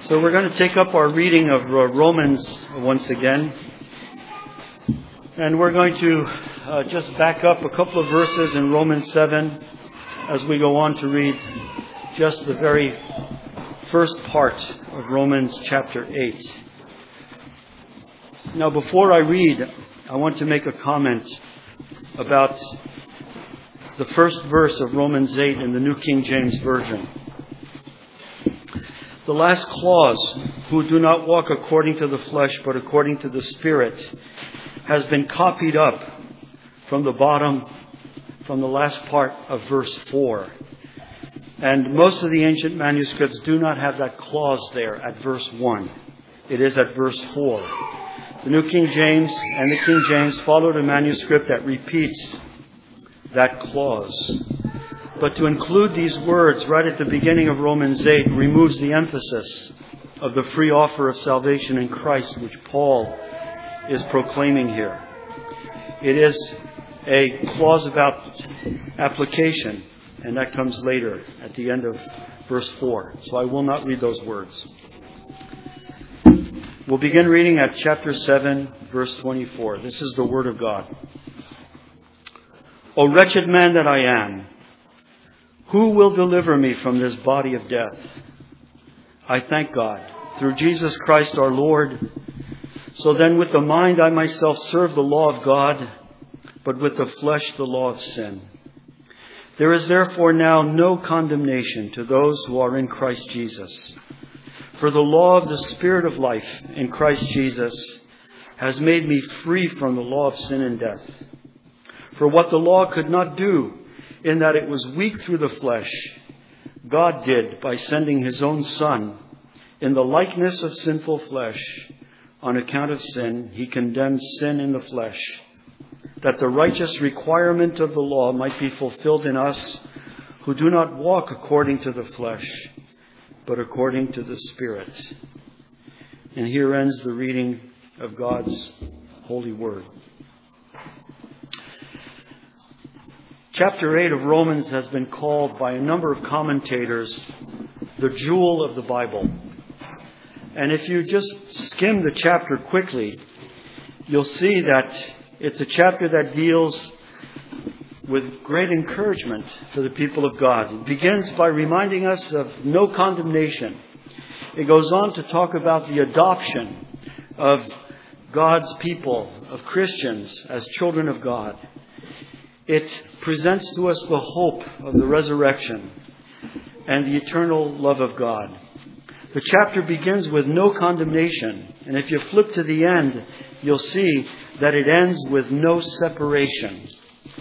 So we're going to take up our reading of Romans once again. And we're going to just back up a couple of verses in Romans 7 as we go on to read just the very first part of Romans chapter 8. Now, before I read, I want to make a comment about the first verse of Romans 8 in the New King James Version. The last clause, who do not walk according to the flesh but according to the Spirit, has been copied up from the bottom, from the last part of verse 4. And most of the ancient manuscripts do not have that clause there at verse 1. It is at verse 4. The New King James and the King James followed a manuscript that repeats that clause. But to include these words right at the beginning of Romans 8 removes the emphasis of the free offer of salvation in Christ, which Paul is proclaiming here. It is a clause about application, and that comes later at the end of verse 4. So I will not read those words. We'll begin reading at chapter 7, verse 24. This is the word of God. O wretched man that I am, who will deliver me from this body of death? I thank God, through Jesus Christ our Lord. So then with the mind I myself serve the law of God, but with the flesh the law of sin. There is therefore now no condemnation to those who are in Christ Jesus. For the law of the Spirit of life in Christ Jesus has made me free from the law of sin and death. For what the law could not do, in that it was weak through the flesh, God did by sending His own Son in the likeness of sinful flesh. On account of sin, He condemned sin in the flesh, that the righteous requirement of the law might be fulfilled in us who do not walk according to the flesh, but according to the Spirit. And here ends the reading of God's holy word. Chapter 8 of Romans has been called by a number of commentators the jewel of the Bible. And if you just skim the chapter quickly, you'll see that it's a chapter that deals with great encouragement for the people of God. It begins by reminding us of no condemnation. It goes on to talk about the adoption of God's people, of Christians, as children of God. It presents to us the hope of the resurrection and the eternal love of God. The chapter begins with no condemnation, and if you flip to the end, you'll see that it ends with no separation.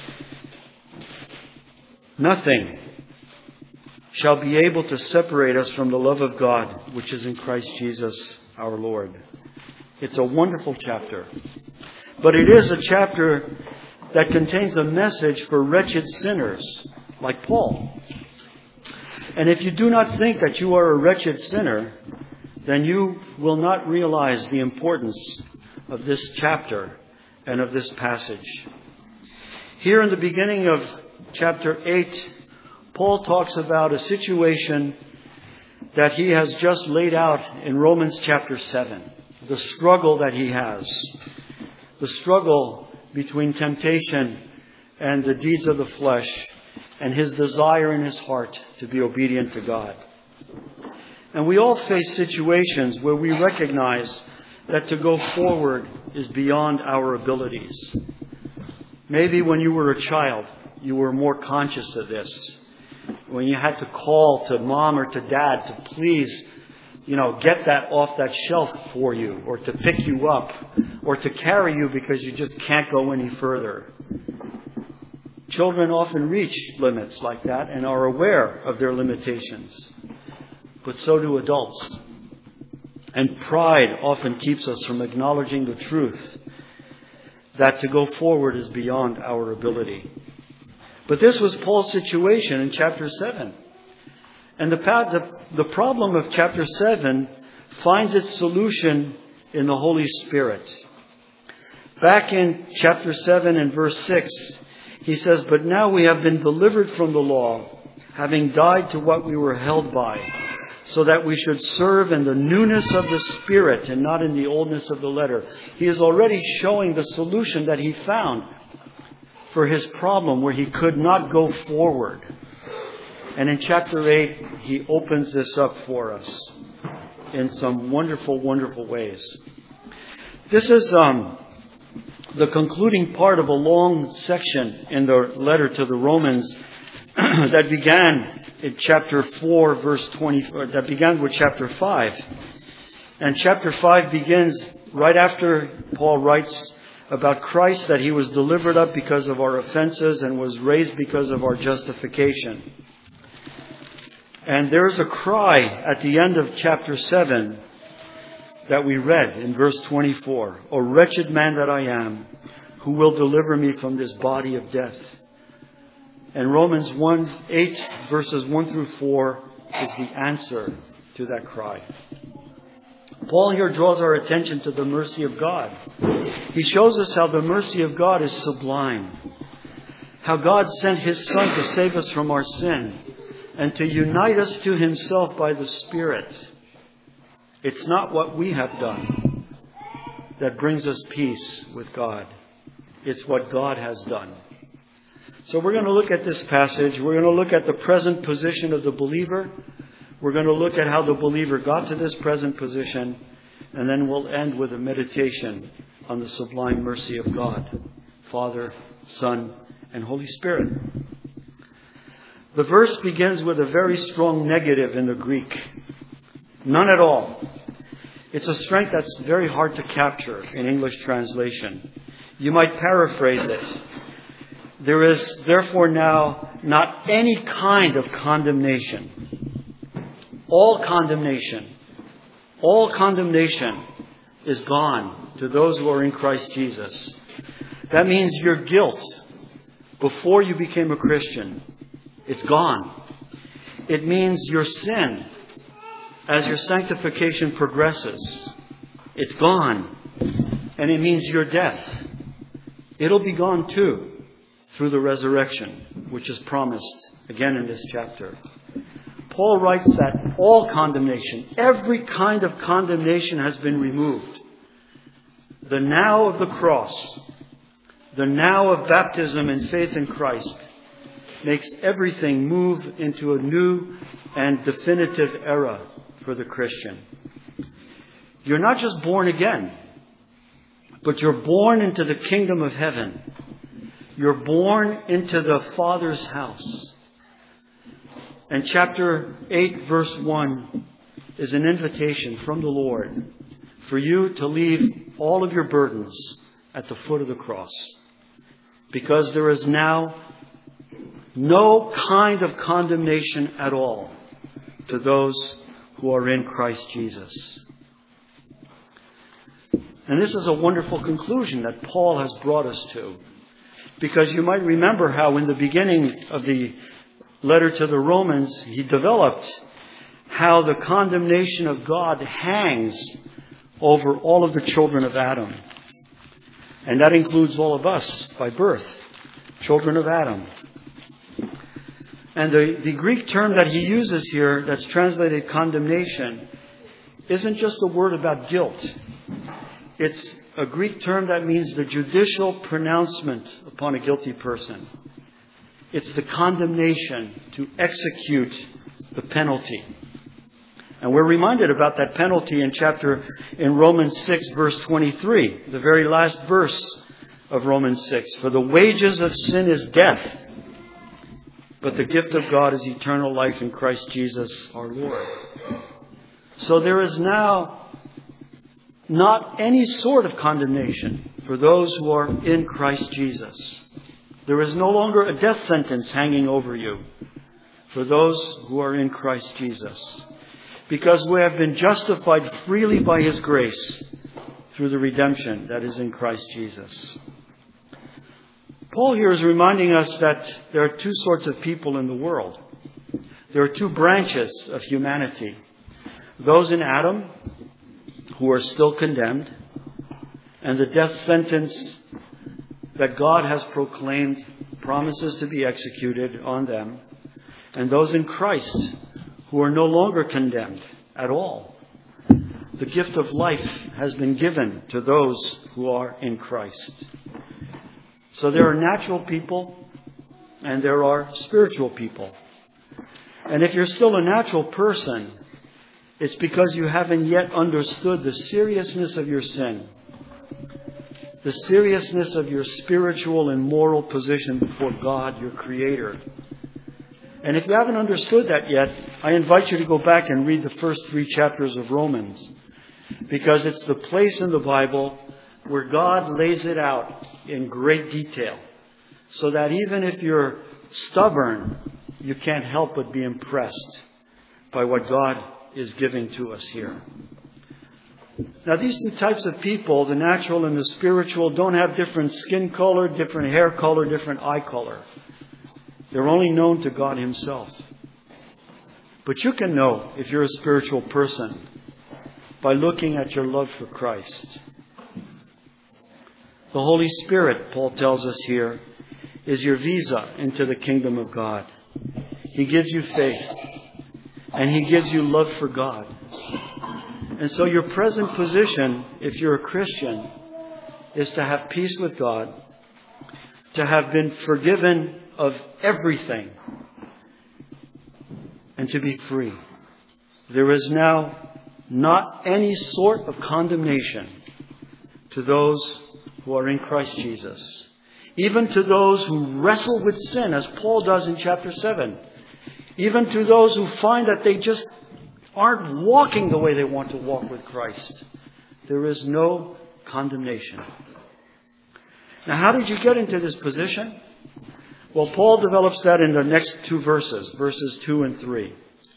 Nothing shall be able to separate us from the love of God, which is in Christ Jesus our Lord. It's a wonderful chapter. But it is a chapter that contains a message for wretched sinners like Paul. And if you do not think that you are a wretched sinner, then you will not realize the importance of this chapter and of this passage. Here in the beginning of chapter 8, Paul talks about a situation that he has just laid out in Romans chapter 7. The struggle that he has. The struggle between temptation and the deeds of the flesh and his desire in his heart to be obedient to God. And we all face situations where we recognize that to go forward is beyond our abilities. Maybe when you were a child, you were more conscious of this. When you had to call to mom or to dad to please, get that off that shelf for you, or to pick you up, or to carry you because you just can't go any further. Children often reach limits like that and are aware of their limitations. But so do adults. And pride often keeps us from acknowledging the truth that to go forward is beyond our ability. But this was Paul's situation in chapter 7. And the problem of chapter 7 finds its solution in the Holy Spirit. Back in chapter 7 and verse 6, he says, "But now we have been delivered from the law, having died to what we were held by, so that we should serve in the newness of the Spirit and not in the oldness of the letter. He is already showing the solution that he found for his problem where he could not go forward. And in chapter 8, he opens this up for us in some wonderful, wonderful ways. This is the concluding part of a long section in the letter to the Romans that began in chapter 4, verse 24, that began with chapter 5. And chapter 5 begins right after Paul writes about Christ, that he was delivered up because of our offenses and was raised because of our justification. And there's a cry at the end of chapter 7 that we read in verse 24. O wretched man that I am, who will deliver me from this body of death? And Romans 8 verses 1 through 4 is the answer to that cry. Paul here draws our attention to the mercy of God. He shows us how the mercy of God is sublime. How God sent His Son to save us from our sin and to unite us to Himself by the Spirit. It's not what we have done that brings us peace with God. It's what God has done. So we're going to look at this passage. We're going to look at the present position of the believer. We're going to look at how the believer got to this present position. And then we'll end with a meditation on the sublime mercy of God, Father, Son, and Holy Spirit. The verse begins with a very strong negative in the Greek. None at all. It's a strength that's very hard to capture in English translation. You might paraphrase it. There is therefore now not any kind of condemnation. All condemnation is gone to those who are in Christ Jesus. That means your guilt before you became a Christian, it's gone. It means your sin, as your sanctification progresses, it's gone. And it means your death. It'll be gone too through the resurrection, which is promised again in this chapter. Paul writes that all condemnation, every kind of condemnation has been removed. The now of the cross, the now of baptism and faith in Christ, makes everything move into a new and definitive era for the Christian. You're not just born again, but you're born into the kingdom of heaven. You're born into the Father's house. And chapter 8, verse 1 is an invitation from the Lord for you to leave all of your burdens at the foot of the cross. Because there is now no kind of condemnation at all to those who are in Christ Jesus. And this is a wonderful conclusion that Paul has brought us to. Because you might remember how in the beginning of the letter to the Romans, he developed how the condemnation of God hangs over all of the children of Adam. And that includes all of us by birth, children of Adam. And the Greek term that he uses here that's translated condemnation isn't just a word about guilt. It's a Greek term that means the judicial pronouncement upon a guilty person. It's the condemnation to execute the penalty. And we're reminded about that penalty in Romans 6, verse 23, the very last verse of Romans 6. For the wages of sin is death, but the gift of God is eternal life in Christ Jesus our Lord. So there is now not any sort of condemnation for those who are in Christ Jesus. There is no longer a death sentence hanging over you for those who are in Christ Jesus. Because we have been justified freely by His grace through the redemption that is in Christ Jesus. Paul here is reminding us that there are two sorts of people in the world. There are two branches of humanity. Those in Adam who are still condemned, and the death sentence that God has proclaimed promises to be executed on them, and those in Christ who are no longer condemned at all. The gift of life has been given to those who are in Christ. So there are natural people and there are spiritual people. And if you're still a natural person, it's because you haven't yet understood the seriousness of your sin, the seriousness of your spiritual and moral position before God, your Creator. And if you haven't understood that yet, I invite you to go back and read the first 3 chapters of Romans, because it's the place in the Bible where God lays it out in great detail, so that even if you're stubborn, you can't help but be impressed by what God is giving to us here. Now, these two types of people, the natural and the spiritual, don't have different skin color, different hair color, different eye color. They're only known to God Himself. But you can know if you're a spiritual person by looking at your love for Christ. The Holy Spirit, Paul tells us here, is your visa into the kingdom of God. He gives you faith, and He gives you love for God. And so your present position, if you're a Christian, is to have peace with God, to have been forgiven of everything, and to be free. There is now not any sort of condemnation to those who are in Christ Jesus. Even to those who wrestle with sin, as Paul does in chapter 7. Even to those who find that they just aren't walking the way they want to walk with Christ. There is no condemnation. Now, how did you get into this position? Well, Paul develops that in the next 2 verses, verses 2 and 3.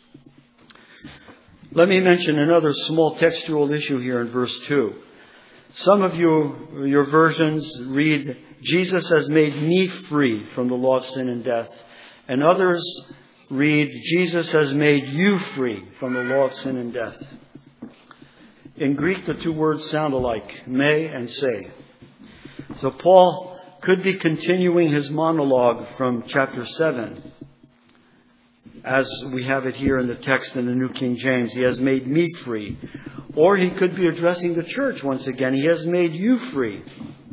Let me mention another small textual issue here in verse 2. Some of your versions read, Jesus has made me free from the law of sin and death. And others read, Jesus has made you free from the law of sin and death. In Greek, the 2 words sound alike, me and se. So Paul could be continuing his monologue from chapter 7, as we have it here in the text in the New King James. He has made me free. Or he could be addressing the church once again. He has made you free.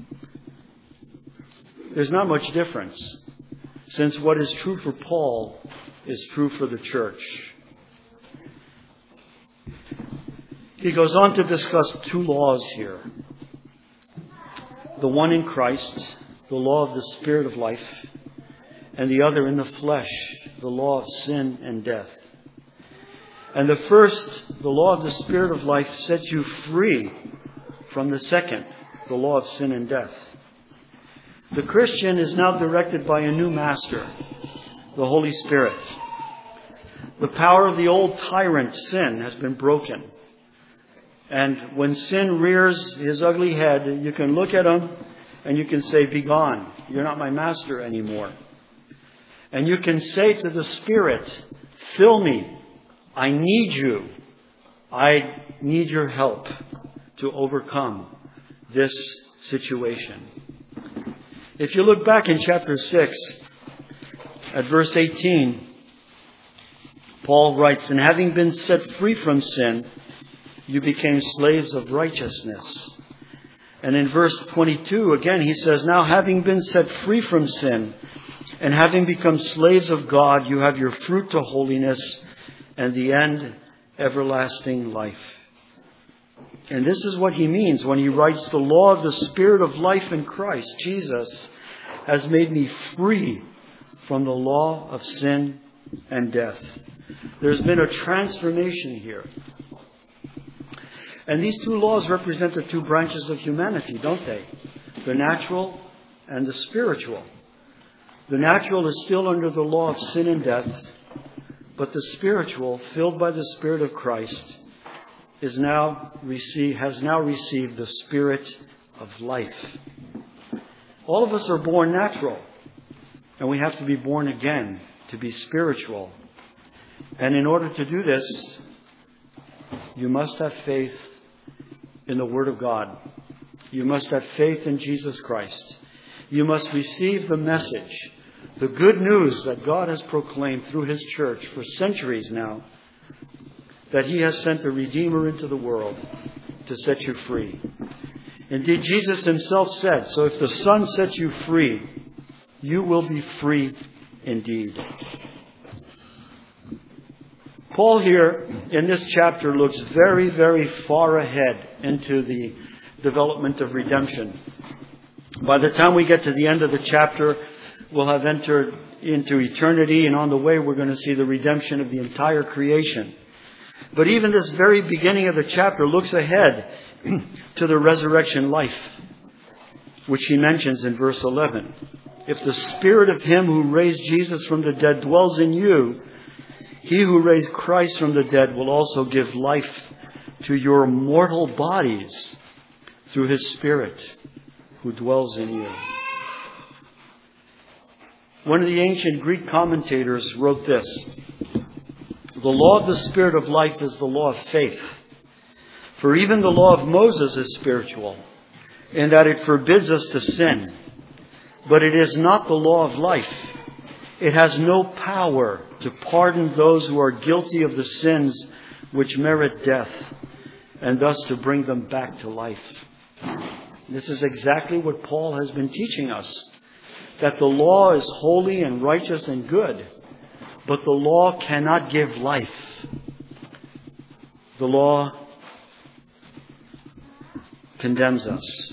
There's not much difference, since what is true for Paul is true for the church. He goes on to discuss 2 laws here. The one in Christ, the law of the Spirit of life, and the other in the flesh, the law of sin and death. And the first, the law of the Spirit of life, sets you free from the second, the law of sin and death. The Christian is now directed by a new master, the Holy Spirit. The power of the old tyrant, sin, has been broken. And when sin rears his ugly head, you can look at him and you can say, "Be gone. You're not my master anymore." And you can say to the Spirit, "Fill me. I need you. I need your help to overcome this situation." If you look back in chapter 6, at verse 18, Paul writes, "And having been set free from sin, you became slaves of righteousness." And in verse 22, again, he says, "Now having been set free from sin, and having become slaves of God, you have your fruit to holiness, and the end, everlasting life." And this is what he means when he writes, "The law of the Spirit of life in Christ Jesus has made me free from the law of sin and death." There's been a transformation here. And these 2 laws represent the 2 branches of humanity, don't they? The natural and the spiritual. The natural is still under the law of sin and death, but the spiritual, filled by the Spirit of Christ, has now received the Spirit of life. All of us are born natural, and we have to be born again to be spiritual. And in order to do this, you must have faith in the Word of God. You must have faith in Jesus Christ. You must receive the message, the good news that God has proclaimed through His church for centuries now, that He has sent a Redeemer into the world to set you free. Indeed, Jesus Himself said, so if the Son sets you free, you will be free indeed. Paul here in this chapter looks very, very far ahead into the development of redemption. By the time we get to the end of the chapter, we'll have entered into eternity, and on the way we're going to see the redemption of the entire creation. But even this very beginning of the chapter looks ahead to the resurrection life, which he mentions in verse 11. If the Spirit of Him who raised Jesus from the dead dwells in you, He who raised Christ from the dead will also give life to your mortal bodies through His Spirit who dwells in you. One of the ancient Greek commentators wrote this: the law of the Spirit of life is the law of faith. For even the law of Moses is spiritual, in that it forbids us to sin. But it is not the law of life. It has no power to pardon those who are guilty of the sins which merit death, and thus to bring them back to life. This is exactly what Paul has been teaching us, that the law is holy and righteous and good, but the law cannot give life. The law condemns us.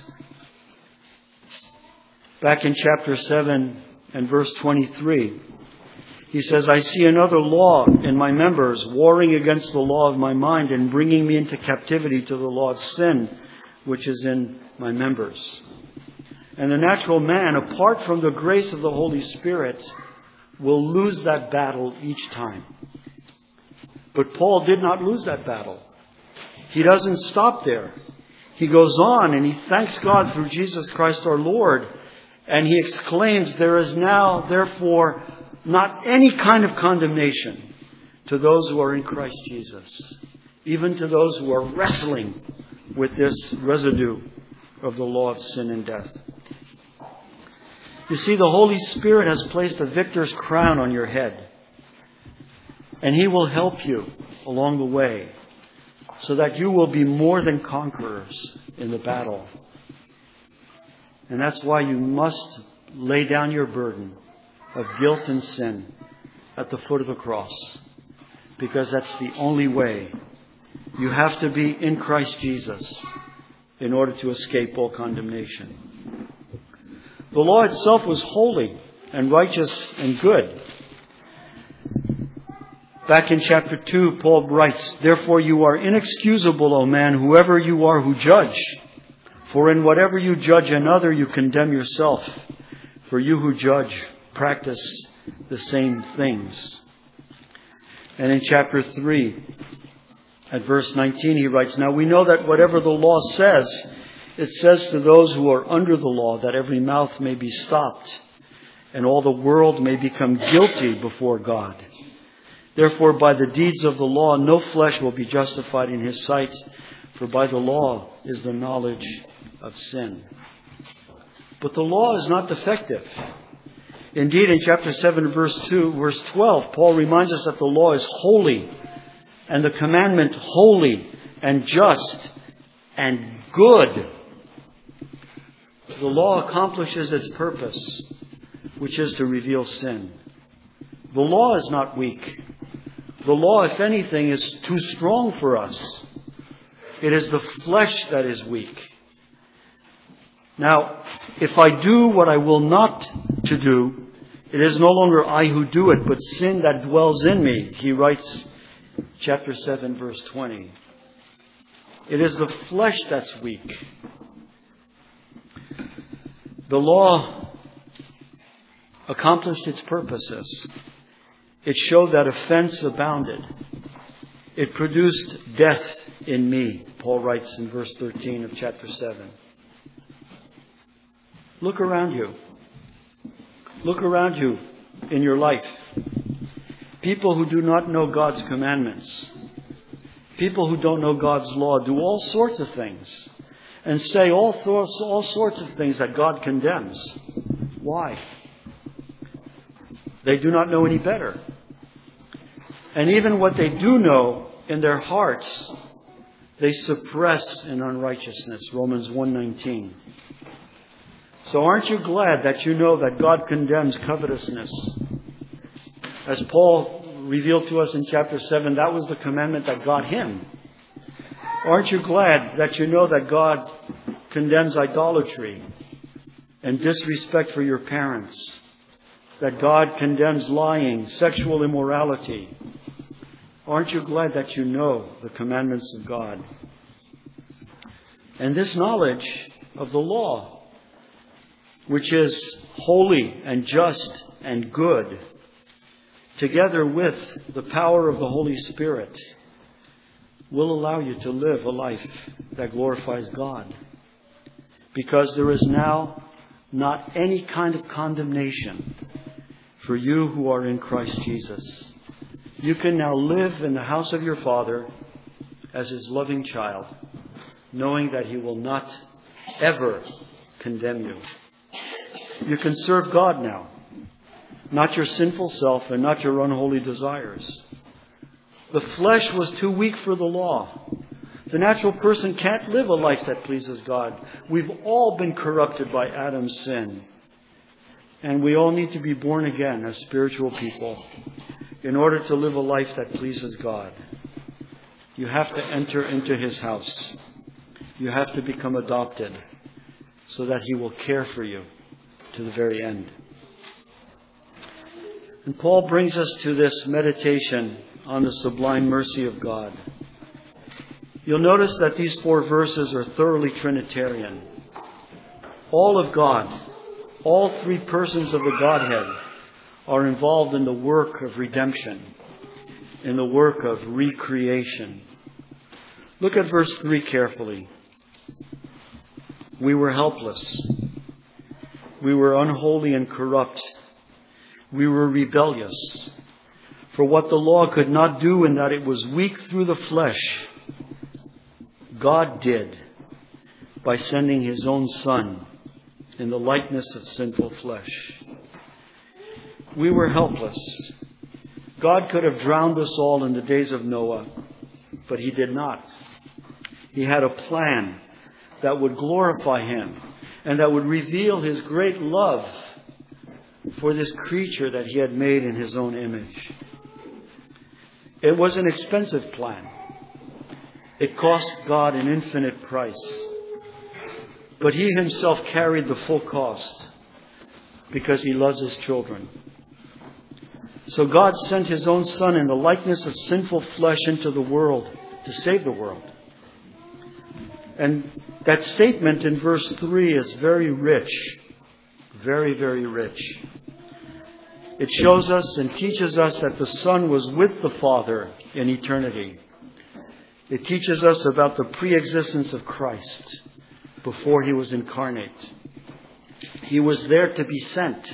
Back in chapter 7 and verse 23, he says, I see another law in my members, warring against the law of my mind and bringing me into captivity to the law of sin, which is in my members. And the natural man, apart from the grace of the Holy Spirit, will lose that battle each time. But Paul did not lose that battle. He doesn't stop there. He goes on and he thanks God through Jesus Christ our Lord. And he exclaims, there is now, therefore, not any kind of condemnation to those who are in Christ Jesus, even to those who are wrestling with this residue of the law of sin and death. You see, the Holy Spirit has placed a victor's crown on your head, and He will help you along the way so that you will be more than conquerors in the battle. And that's why you must lay down your burden of guilt and sin at the foot of the cross, because that's the only way. You have to be in Christ Jesus in order to escape all condemnation. The law itself was holy and righteous and good. Back in chapter 2, Paul writes, therefore you are inexcusable, O man, whoever you are who judge. For in whatever you judge another, you condemn yourself. For you who judge practice the same things. And in chapter 3, at verse 19, he writes, now we know that whatever the law says, it says to those who are under the law that every mouth may be stopped and all the world may become guilty before God. Therefore, by the deeds of the law, no flesh will be justified in His sight, for by the law is the knowledge of sin. But the law is not defective. Indeed, in chapter 7, verse 12, Paul reminds us that the law is holy, and the commandment holy and just and good. The law accomplishes its purpose, which is to reveal sin. The law is not weak. The law, if anything, is too strong for us. It is the flesh that is weak. Now, if I do what I will not to do, it is no longer I who do it, but sin that dwells in me. He writes, chapter 7, verse 20. It is the flesh that's weak. The law accomplished its purposes. It showed that offense abounded. It produced death in me, Paul writes in verse 13 of chapter 7. Look around you. Look around you in your life. People who do not know God's commandments, people who don't know God's law, do all sorts of things and say all sorts of things that God condemns. Why? They do not know any better. And even what they do know in their hearts they suppress an unrighteousness. Romans 1:19. So aren't you glad that you know that God condemns covetousness? As Paul revealed to us in chapter 7, that was the commandment that got him. Aren't you glad that you know that God condemns idolatry and disrespect for your parents? That God condemns lying, sexual immorality? Aren't you glad that you know the commandments of God? And this knowledge of the law, which is holy and just and good, together with the power of the Holy Spirit, will allow you to live a life that glorifies God. Because there is now not any kind of condemnation for you who are in Christ Jesus. You can now live in the house of your Father as His loving child, knowing that He will not ever condemn you. You can serve God now, not your sinful self and not your unholy desires. The flesh was too weak for the law. The natural person can't live a life that pleases God. We've all been corrupted by Adam's sin. And we all need to be born again as spiritual people in order to live a life that pleases God. You have to enter into His house. You have to become adopted so that He will care for you to the very end. And Paul brings us to this meditation on the sublime mercy of God. You'll notice that these 4 verses are thoroughly Trinitarian. All of God, all 3 persons of the Godhead are involved in the work of redemption, in the work of recreation. Look at verse 3 carefully. We were helpless. We were unholy and corrupt. We were rebellious. For what the law could not do in that it was weak through the flesh, God did by sending His own Son in the likeness of sinful flesh. We were helpless. God could have drowned us all in the days of Noah, but He did not. He had a plan that would glorify Him and that would reveal His great love for this creature that He had made in His own image. It was an expensive plan. It cost God an infinite price. But He Himself carried the full cost because He loves His children. So God sent His own Son in the likeness of sinful flesh into the world to save the world. And that statement in verse 3 is very rich. Very, very rich. It shows us and teaches us that the Son was with the Father in eternity. It teaches us about the pre-existence of Christ before He was incarnate. He was there to be sent.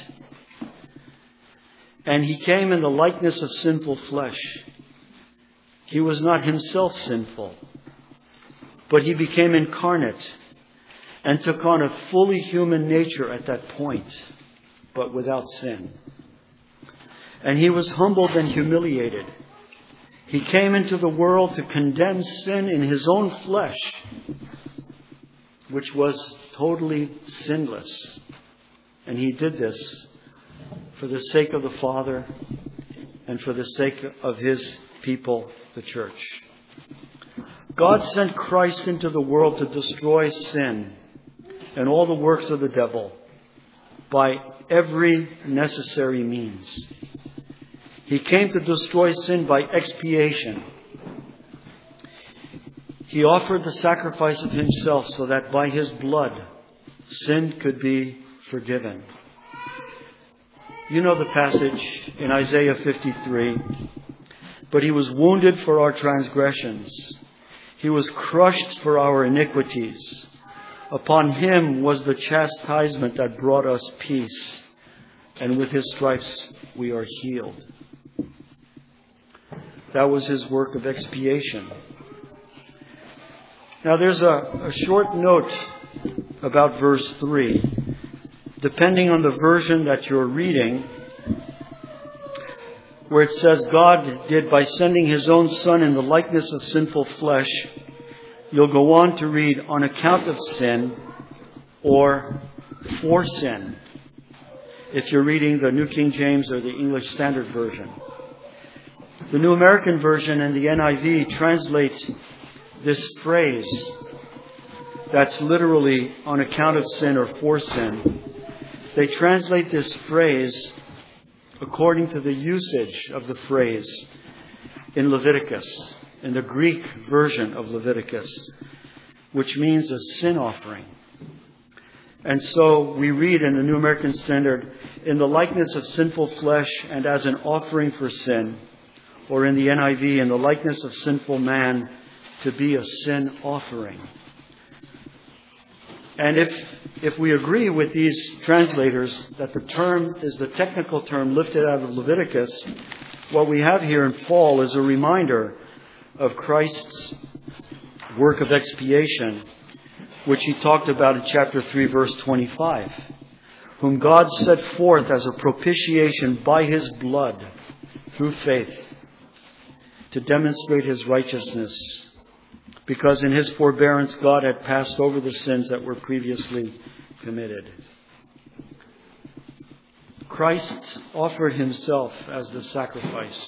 And He came in the likeness of sinful flesh. He was not Himself sinful, but He became incarnate and took on a fully human nature at that point, but without sin. And He was humbled and humiliated. He came into the world to condemn sin in His own flesh, which was totally sinless. And He did this for the sake of the Father and for the sake of His people, the church. God sent Christ into the world to destroy sin and all the works of the devil by every necessary means. He came to destroy sin by expiation. He offered the sacrifice of Himself so that by His blood sin could be forgiven. You know the passage in Isaiah 53. But He was wounded for our transgressions. He was crushed for our iniquities. Upon Him was the chastisement that brought us peace. And with His stripes we are healed. That was His work of expiation. Now there's a short note about verse 3. Depending on the version that you're reading, where it says God did by sending His own Son in the likeness of sinful flesh, you'll go on to read on account of sin or for sin, if you're reading the New King James or the English Standard Version. The New American Version and the NIV translate this phrase that's literally on account of sin or for sin. They translate this phrase according to the usage of the phrase in Leviticus, in the Greek version of Leviticus, which means a sin offering. And so we read in the New American Standard, in the likeness of sinful flesh and as an offering for sin, or in the NIV, in the likeness of sinful man to be a sin offering. And if we agree with these translators that the term is the technical term lifted out of Leviticus, what we have here in Paul is a reminder of Christ's work of expiation, which he talked about in chapter 3, verse 25, whom God set forth as a propitiation by His blood through faith to demonstrate His righteousness, because in His forbearance God had passed over the sins that were previously committed. Christ offered Himself as the sacrifice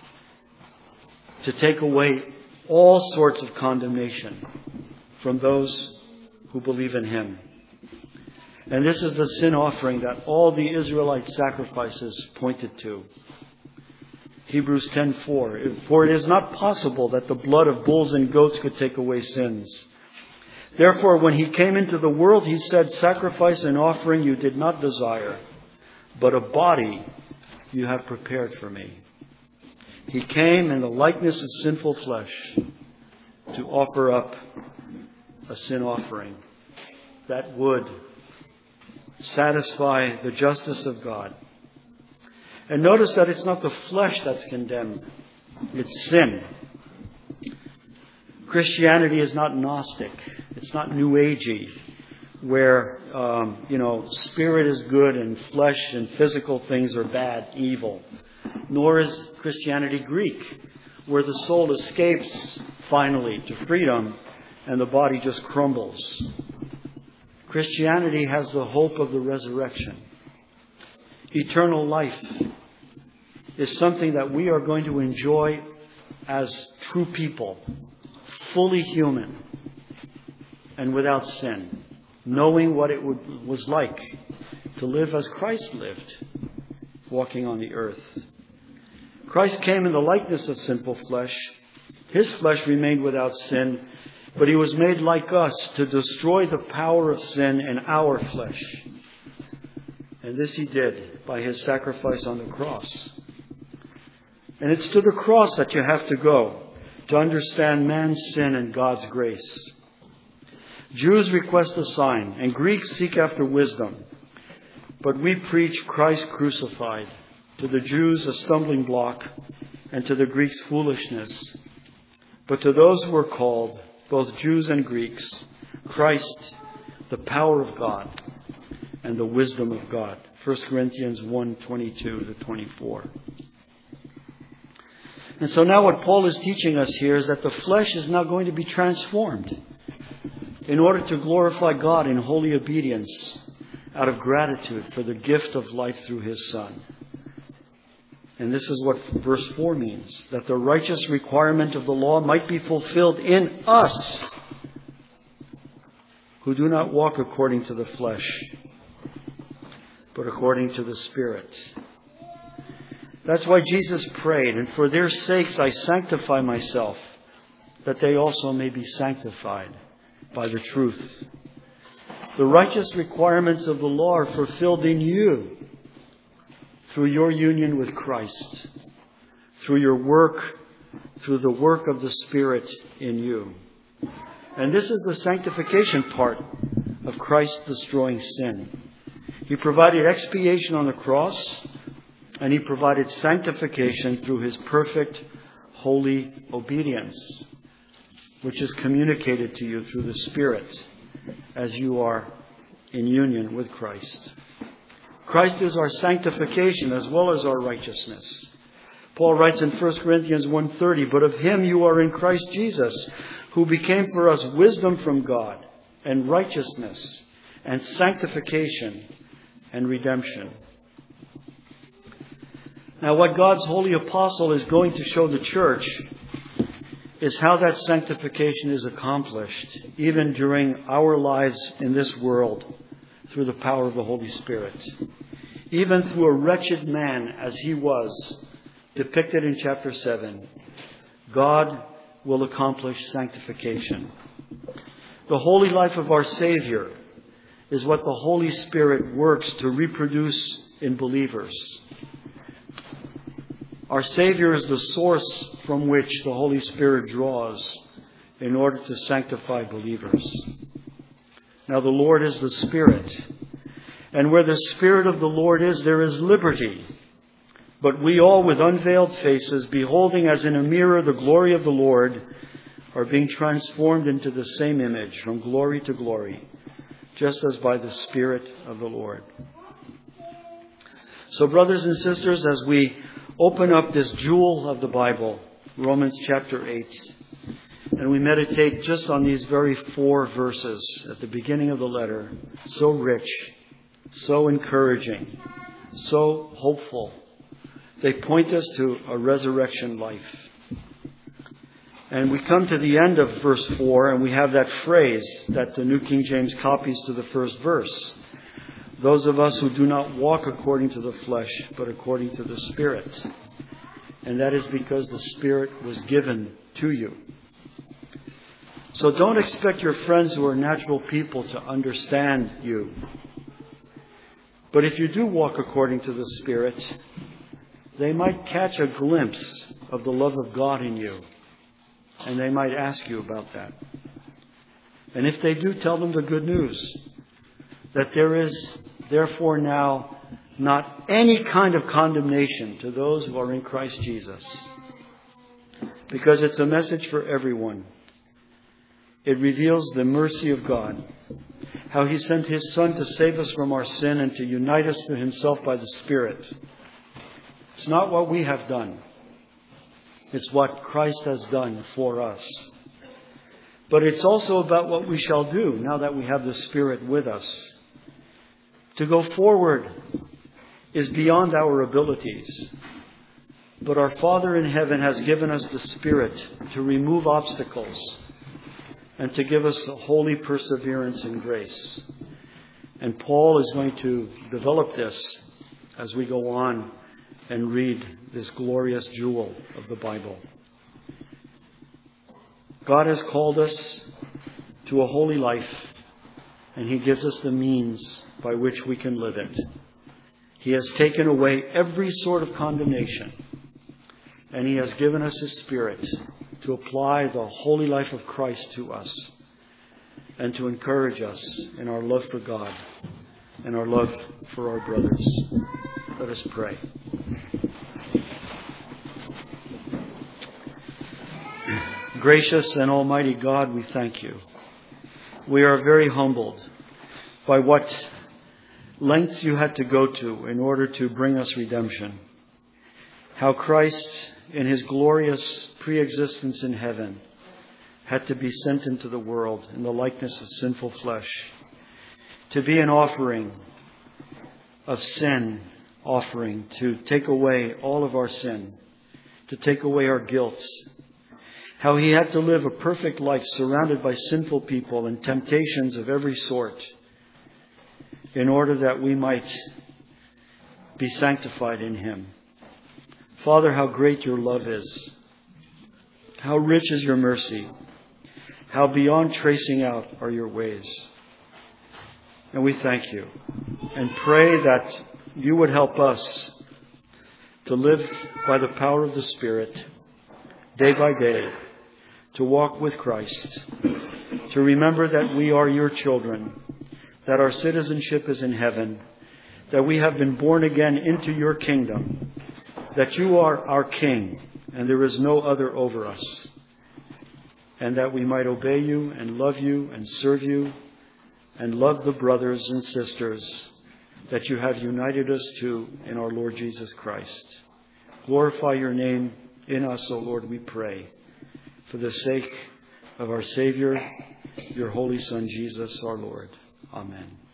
to take away all sorts of condemnation from those who believe in Him. And this is the sin offering that all the Israelite sacrifices pointed to. Hebrews 10:4. For it is not possible that the blood of bulls and goats could take away sins. Therefore, when He came into the world, He said, sacrifice and offering you did not desire, but a body you have prepared for me. He came in the likeness of sinful flesh to offer up a sin offering that would satisfy the justice of God. And notice that it's not the flesh that's condemned, it's sin. Christianity is not Gnostic. It's not New Agey, where, spirit is good and flesh and physical things are bad, evil. Nor is Christianity Greek, where the soul escapes finally to freedom and the body just crumbles. Christianity has the hope of the resurrection. Eternal life is something that we are going to enjoy as true people, fully human and without sin, knowing what it was like to live as Christ lived, walking on the earth. Christ came in the likeness of sinful flesh. His flesh remained without sin, but He was made like us to destroy the power of sin in our flesh. And this He did by His sacrifice on the cross. And it's to the cross that you have to go to understand man's sin and God's grace. Jews request a sign, and Greeks seek after wisdom. But we preach Christ crucified, to the Jews a stumbling block, and to the Greeks foolishness. But to those who are called, both Jews and Greeks, Christ, the power of God and the wisdom of God. 1 Corinthians 1:22-24. And so now what Paul is teaching us here is that the flesh is now going to be transformed in order to glorify God in holy obedience out of gratitude for the gift of life through His Son. And this is what verse 4 means, that the righteous requirement of the law might be fulfilled in us who do not walk according to the flesh, but according to the Spirit. That's why Jesus prayed, and for their sakes I sanctify myself, that they also may be sanctified by the truth. The righteous requirements of the law are fulfilled in you through your union with Christ, through your work, through the work of the Spirit in you. And this is the sanctification part of Christ destroying sin. He provided expiation on the cross, and He provided sanctification through His perfect, holy obedience, which is communicated to you through the Spirit as you are in union with Christ. Christ is our sanctification as well as our righteousness. Paul writes in 1 Corinthians 1:30, "But of him you are in Christ Jesus, who became for us wisdom from God, and righteousness, and sanctification, and redemption." Now, what God's holy apostle is going to show the church is how that sanctification is accomplished, even during our lives in this world, through the power of the Holy Spirit. Even through a wretched man as he was, depicted in chapter 7, God will accomplish sanctification. The holy life of our Savior is what the Holy Spirit works to reproduce in believers. Our Savior is the source from which the Holy Spirit draws in order to sanctify believers. Now, the Lord is the Spirit, and where the Spirit of the Lord is, there is liberty. But we all, with unveiled faces, beholding as in a mirror the glory of the Lord, are being transformed into the same image from glory to glory, just as by the Spirit of the Lord. So, brothers and sisters, as we open up this jewel of the Bible, Romans chapter 8, and we meditate just on these very 4 verses at the beginning of the letter, so rich, so encouraging, so hopeful. They point us to a resurrection life. And we come to the end of verse 4, and we have that phrase that the New King James copies to the first verse. Those of us who do not walk according to the flesh, but according to the Spirit. And that is because the Spirit was given to you. So don't expect your friends who are natural people to understand you. But if you do walk according to the Spirit, they might catch a glimpse of the love of God in you. And they might ask you about that. And if they do, tell them the good news. That there is therefore now not any kind of condemnation to those who are in Christ Jesus. Because it's a message for everyone. It reveals the mercy of God. How He sent His Son to save us from our sin and to unite us to Himself by the Spirit. It's not what we have done. It's what Christ has done for us. But it's also about what we shall do now that we have the Spirit with us. To go forward is beyond our abilities. But our Father in heaven has given us the Spirit to remove obstacles and to give us a holy perseverance in grace. And Paul is going to develop this as we go on and read this glorious jewel of the Bible. God has called us to a holy life, and He gives us the means by which we can live it. He has taken away every sort of condemnation, and He has given us His Spirit to apply the holy life of Christ to us and to encourage us in our love for God and our love for our brothers. Let us pray. Gracious and almighty God, we thank You. We are very humbled by what lengths You had to go to in order to bring us redemption. How Christ, in His glorious pre-existence in heaven, had to be sent into the world in the likeness of sinful flesh, to be an offering of sin, offering to take away all of our sin, to take away our guilt. How He had to live a perfect life surrounded by sinful people and temptations of every sort in order that we might be sanctified in Him. Father, how great Your love is. How rich is Your mercy. How beyond tracing out are Your ways. And we thank You and pray that You would help us to live by the power of the Spirit day by day, to walk with Christ, to remember that we are Your children, that our citizenship is in heaven, that we have been born again into Your kingdom, that You are our King and there is no other over us, and that we might obey You and love You and serve You and love the brothers and sisters that You have united us to in our Lord Jesus Christ. Glorify your name in us, O Lord, we pray, for the sake of our Savior, your Holy Son, Jesus, our Lord. Amen.